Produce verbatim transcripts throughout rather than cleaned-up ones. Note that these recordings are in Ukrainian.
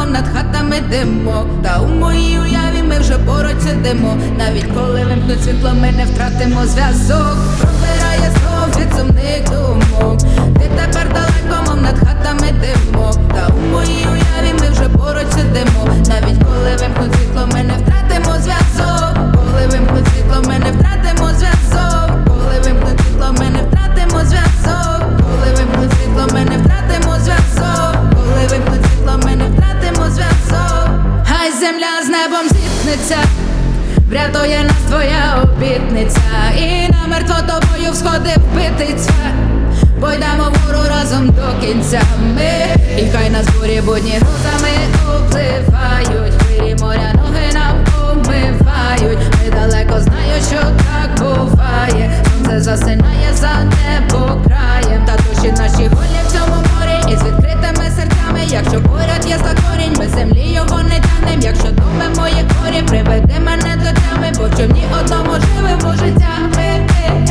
мов над хатами димок. Та у моїй уяві ми вже поруч сидимо. Навіть коли вимкнуть світло, ми не втратимо зв'язок. Пробирає знов від сумних думок. Ти тепер далеко, мов над хатами димок. Та у моїй уяві ми вже поруч сидимо. Навіть коли вимкнуть світло, ми не втратимо зв'язок. Коли вимкнуть світло, ми не втратимо зв'язок. Коли вимкнуть світло, ми не втратимо зв'язок. Коли вимкнуть світло, ми не втратимо зв'язок. Коли вимкнуть світло, ми не втратимо зв'язок. Хай земля з небом зіткнеться, врятує нас твоя обітниця. І намертво тобою всходив битиця. Бо йдемо вгору разом до кінця ми. І хай нас бурі будні грозами обливають. Хвилі моря ноги нам омивають. Ми далеко знаю, що так буває. Сонце засинає за небо краєм. Та душі наші голі в цьому морі. І з відкритими серцями. Якщо поряд є за корінь, ми землі його не тянем. Якщо думи мої хорі, приведи мене до тями. Бо в човні одному живемо життями.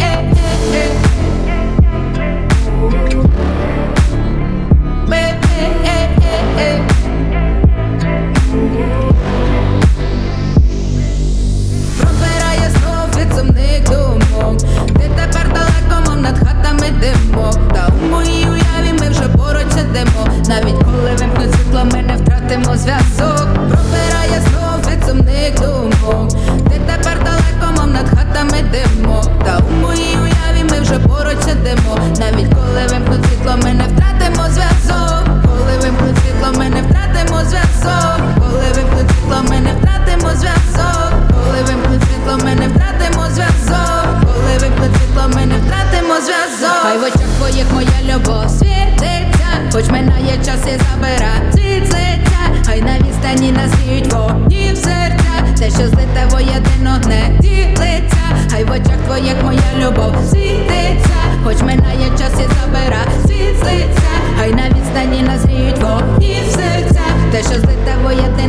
Пробирає знов від сумних думок. Ти тепер далеко, мов над хатами димок. Та у моїй уяві ми вже поруч сидимо. Навіть коли вимкнуть світло, ми не втратимо зв'язок. Пробирає знов від сумних думок. Ти тепер далеко, мов над хатами димок. Та у моїй уяві ми вже поруч сидимо. Навіть коли вимкнуть світло, ми не втратимо зв'язок. Коли вимкнуть світло, ми не втратимо зв'язок. Коли вимкнуть світло, ми не втратимо зв'язок. Коли вимкнуть світло, ми не втратимо зв'язок. Коли вимкнуть світло, ми не втратимо зв'язок. Хай в очах твоїх моя любов світиться. Хоч минає час і забира світ з лиця. Хай на відстані нас гріють вогні в серця. Те, що злите воєдино не ділиться. Хай в очах твоїх моя любов світиться. Хоч минає час і забира світ з лиця. Хай на відстані нас гріють вогні в серця. Те, що злите воєдино